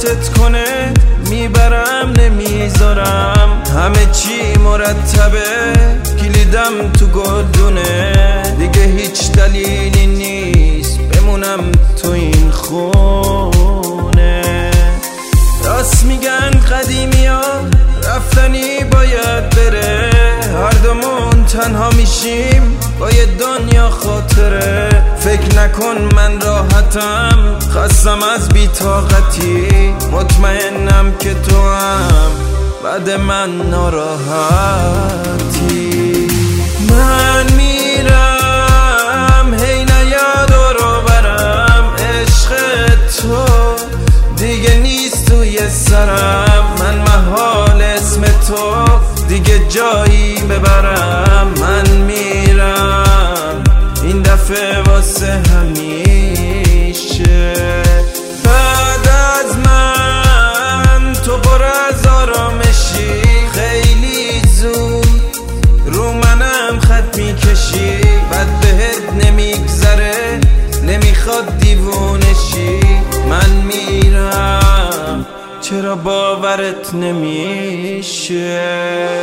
اذیتت کنه میبرم نمیذارم، همه چی مرتبه، کلیدم تو گلدونه، دیگه هیچ دلیلی نیست بمونم تو این خونه. راست میگن قدیمی ها رفتنی باید بره، هر دومون تنها میشیم با یه دنیا خاطره. فکر نکن من راحتم، خستم از بی‌طاقتی، مطمئنم که تو هم بعد من ناراحتی. من میرم هی نیاد رو برم، عشق تو دیگه نیست توی سرم، من محال اسم تو دیگه جایی ببرم. من میرم این دفعه واسه همیشه، بعد از من تو پر از آرامشی، خیلی زود رو منم خط میکشی، بعد بهت نمیگذره نمیخواد دیوونشی. من میرم چرا باورت نمیشه.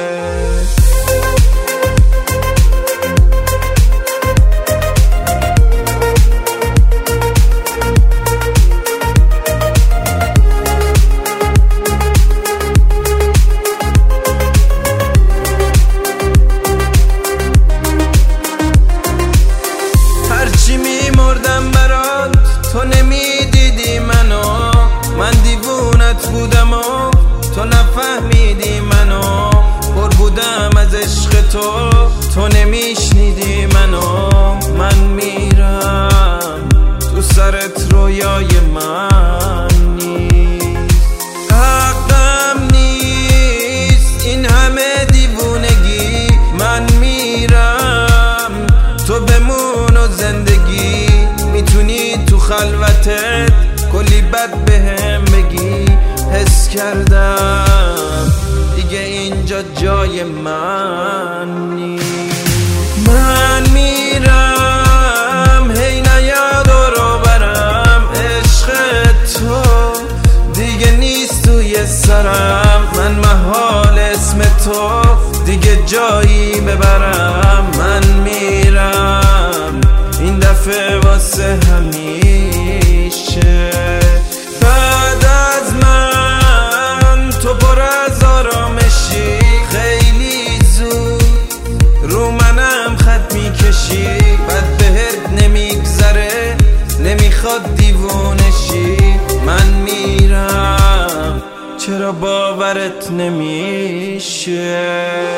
هرچی میمردم برات تو نمیدیدی منو، من دیوونت بودم و تو نفهمیدی منو، پر بودم از عشق تو تو نمیشنیدی منو. من میرم تو سرت رویای من نیست، حقم نیست این همه دیوونگی. من میرم تو بمون و زندگی، میتونی تو خلوتت کلی بد بهم بگی. حس کردم دیگه اینجا جای من نیست. من میرم هی نیاد رو برم، عشق تو دیگه نیست توی سرم، من محال اسم تو دیگه جایی ببرم. من میرم این دفعه واسه همیشه، بعد از من تو پر از آرامشی، خیلی زود رو منم خط میکشی، بعد بهت نمیگذره نمیخواد دیوونشی. من میرم چرا باورت نمیشه.